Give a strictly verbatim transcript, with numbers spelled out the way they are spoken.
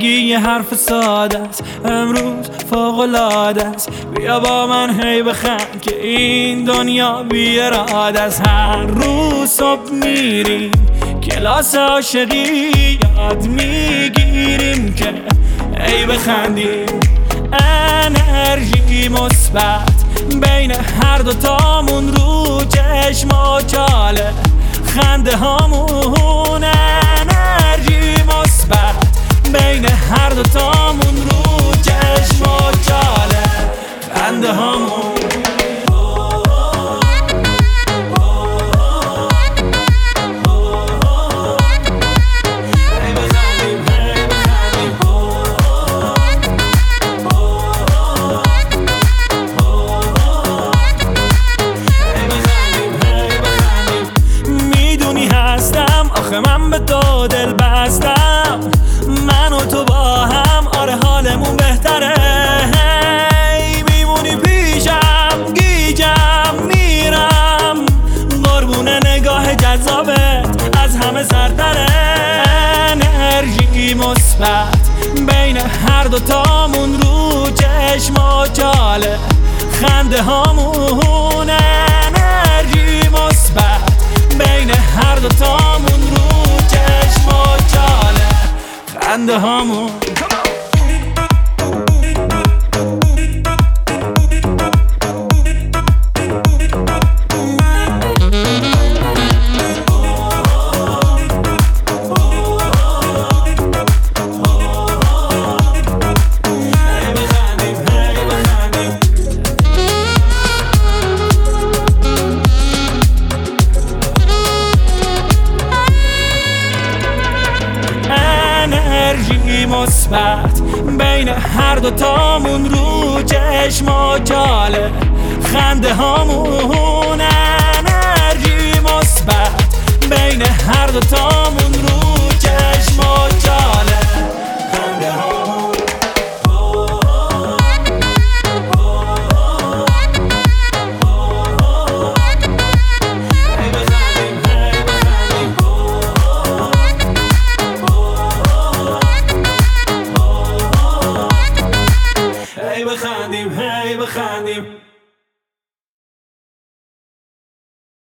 میگی یه حرف ساده است، امروز فوق‌العاده است. بیا با من هی بخند که این دنیا بی اراده است. هر روز صبح میریم کلاس عاشقی، یاد میگیریم که ای بخندیم. انرژی مثبت بین هر دوتامون، رو چشم و چاله خنده هامون. انرژی مثبت بین هر دوتامون، رو چشم و چاله خنده هامون. من به تو دل بستم، من و تو با هم، آره حالمون بهتره. هی میمونی پیشم، گیجم میرم، قربون نگاه جذابت از همه سرتره. انرژی مثبت بین هر دوتامون، رو چشم و چاله خنده هامون. انرژی مثبت بین هر دوتامون، رو چشم و چاله خنده هامون. انرژی مثبت بین هر دوتامون، رو چشم و چاله خنده هامون. انرژی مثبت بین هر دوتامون، رو چشم و